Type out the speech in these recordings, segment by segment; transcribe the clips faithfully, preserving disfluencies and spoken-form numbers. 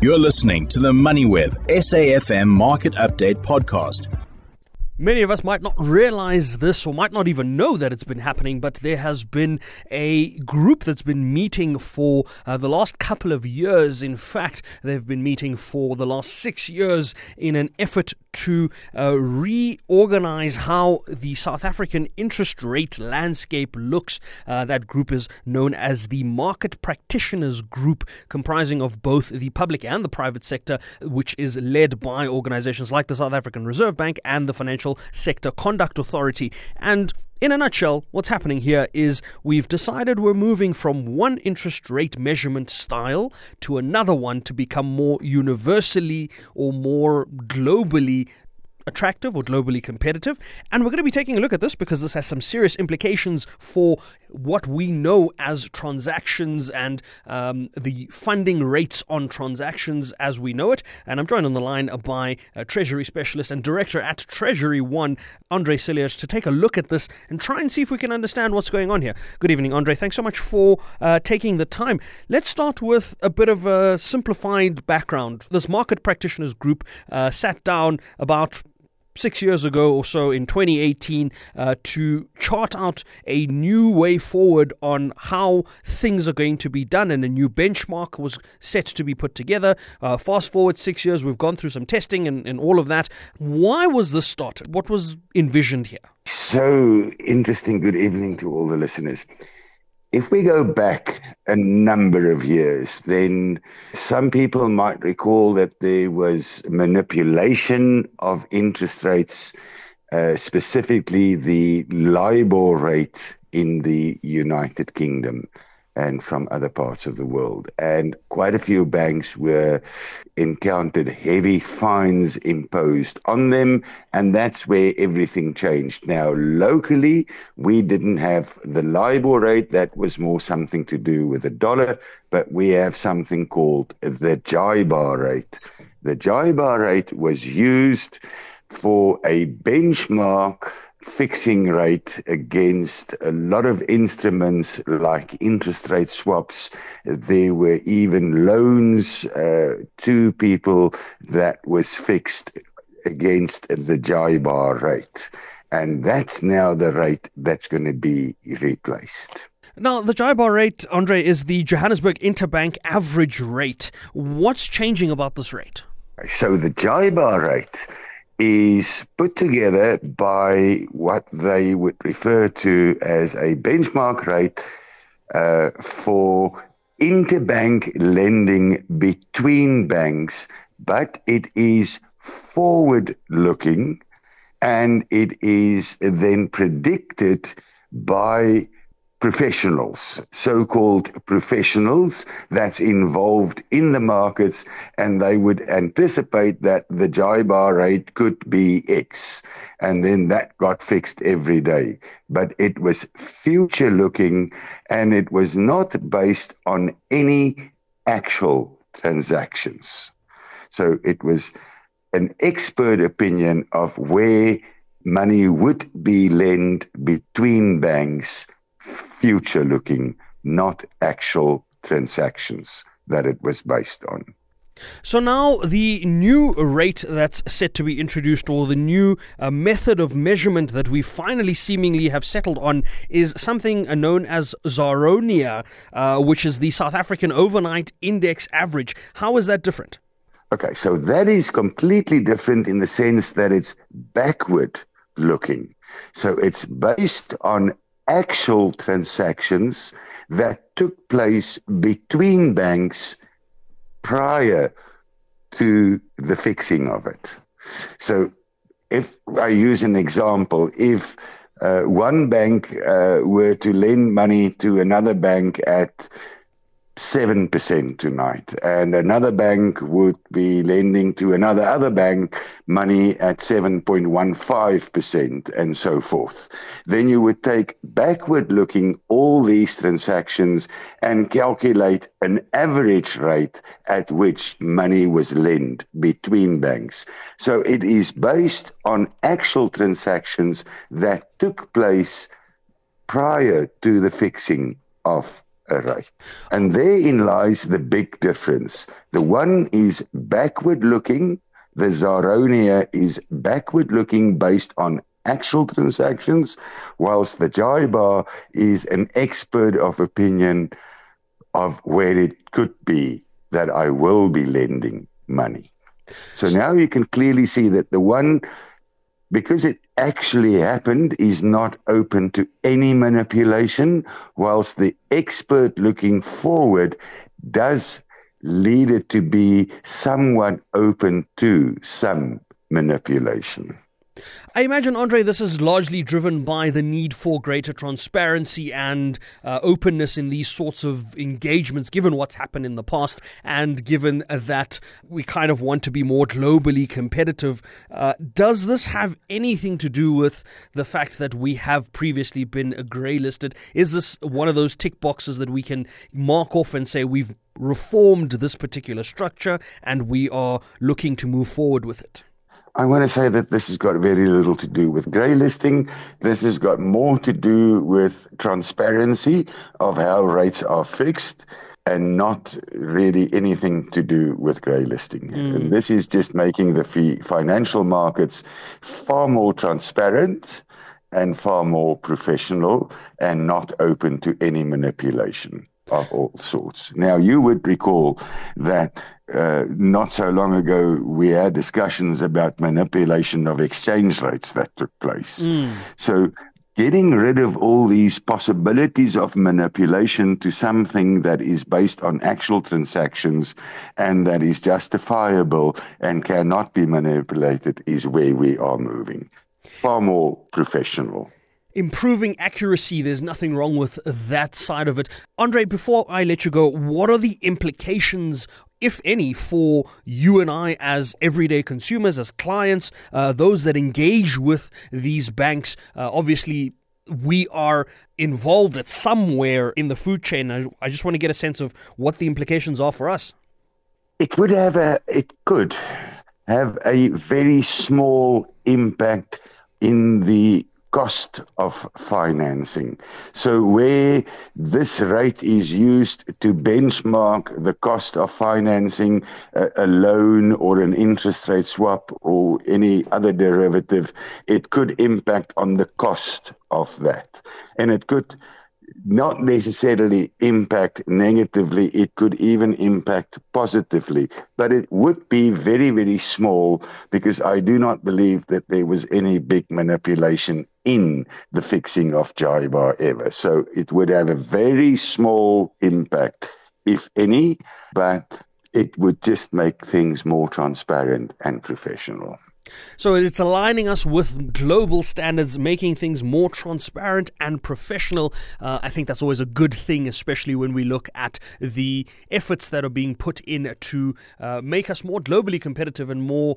You're listening to the MoneyWeb S A F M Market Update Podcast. Many of us might not realize this or might not even know that it's been happening, but there has been a group that's been meeting for uh, the last couple of years. In fact, they've been meeting for the last six years in an effort to uh, reorganize how the South African interest rate landscape looks. Uh, that group is known as the Market Practitioners Group, comprising of both the public and the private sector, which is led by organizations like the South African Reserve Bank and the Financial Sector Conduct Authority. And in a nutshell, what's happening here is we've decided we're moving from one interest rate measurement style to another one to become more universally or more globally attractive or globally competitive. And we're going to be taking a look at this because this has some serious implications for what we know as transactions and um, the funding rates on transactions as we know it. And I'm joined on the line by a Treasury Specialist and Director at Treasury One, Andre Cilliers, to take a look at this and try and see if we can understand what's going on here. Good evening, Andre. Thanks so much for uh, taking the time. Let's start with a bit of a simplified background. This Market Practitioners Group uh, sat down about six years ago or so in twenty eighteen uh, to chart out a new way forward on how things are going to be done, and a new benchmark was set to be put together. Uh, fast forward six years, we've gone through some testing and, and all of that. Why was this started? What was envisioned here? So interesting. Good evening to all the listeners. If we go back a number of years, then some people might recall that there was manipulation of interest rates, uh, specifically the LIBOR rate in the United Kingdom and from other parts of the world. And quite a few banks were encountered heavy fines imposed on them, and that's where everything changed. Now, locally, we didn't have the LIBOR rate. That was more something to do with the dollar, but we have something called the JIBAR rate. The JIBAR rate was used for a benchmark fixing rate against a lot of instruments like interest rate swaps. There were even loans uh, to people that was fixed against the JIBAR rate. And that's now the rate that's going to be replaced. Now, the JIBAR rate, Andre, is the Johannesburg Interbank Average Rate. What's changing about this rate? So the JIBAR rate is put together by what they would refer to as a benchmark rate uh, for interbank lending between banks, but it is forward-looking and it is then predicted by professionals, so-called professionals that's involved in the markets, and they would anticipate that the JIBAR rate could be X, and then that got fixed every day. But it was future-looking, and it was not based on any actual transactions. So it was an expert opinion of where money would be lent between banks, future looking, not actual transactions that it was based on. So now the new rate that's set to be introduced, or the new uh, method of measurement that we finally seemingly have settled on, is something uh, known as ZARONIA, uh, which is the South African Overnight Index Average. How is that different? Okay, so that is completely different in the sense that it's backward looking. So it's based on actual transactions that took place between banks prior to the fixing of it. So if I use an example, if uh, one bank uh, were to lend money to another bank at seven percent tonight, and another bank would be lending to another other bank money at seven point one five percent, and so forth. Then you would take backward looking all these transactions and calculate an average rate at which money was lent between banks. So it is based on actual transactions that took place prior to the fixing of a rate. And therein lies the big difference. The one is backward-looking. The Zaronia is backward-looking based on actual transactions, whilst the JIBAR is an expert of opinion of where it could be that I will be lending money. So now you can clearly see that the one, because it actually happened, is not open to any manipulation, whilst the expert looking forward does lead it to be somewhat open to some manipulation. I imagine, Andre, this is largely driven by the need for greater transparency and uh, openness in these sorts of engagements, given what's happened in the past and given that we kind of want to be more globally competitive. Uh, does this have anything to do with the fact that we have previously been grey listed? Is this one of those tick boxes that we can mark off and say we've reformed this particular structure and we are looking to move forward with it? I want to say that this has got very little to do with grey listing. This has got more to do with transparency of how rates are fixed and not really anything to do with grey listing. Mm. And this is just making the fee financial markets far more transparent and far more professional and not open to any manipulation of all sorts. Now, you would recall that uh, not so long ago we had discussions about manipulation of exchange rates that took place. Mm. So getting rid of all these possibilities of manipulation to something that is based on actual transactions and that is justifiable and cannot be manipulated is where we are moving. Far more professional. Improving accuracy, there's nothing wrong with that side of it. Andre, before I let you go, what are the implications, if any, for you and I as everyday consumers, as clients, uh, those that engage with these banks? Uh, obviously, we are involved at somewhere in the food chain. I, I just want to get a sense of what the implications are for us. It would have a, it could have a very small impact in the cost of financing. So where this rate is used to benchmark the cost of financing a, a loan or an interest rate swap or any other derivative, it could impact on the cost of that. And it could not necessarily impact negatively, it could even impact positively. But it would be very, very small because I do not believe that there was any big manipulation in the fixing of JIBAR ever. So it would have a very small impact, if any, but it would just make things more transparent and professional. So it's aligning us with global standards, making things more transparent and professional. Uh, I think that's always a good thing, especially when we look at the efforts that are being put in to uh, make us more globally competitive and more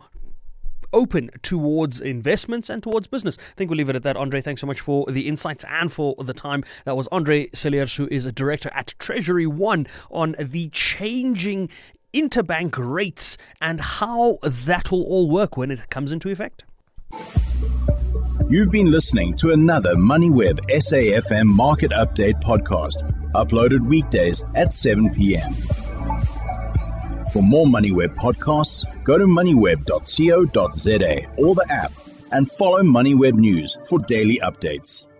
open towards investments and towards business. I think we'll leave it at that. Andre, thanks so much for the insights and for the time. That was Andre Cilliers, who is a director at Treasury One, on the changing interbank rates and how that will all work when it comes into effect. You've been listening to another MoneyWeb S A F M Market Update podcast, uploaded weekdays at seven p.m. For more MoneyWeb podcasts, go to moneyweb dot co dot za or the app and follow MoneyWeb News for daily updates.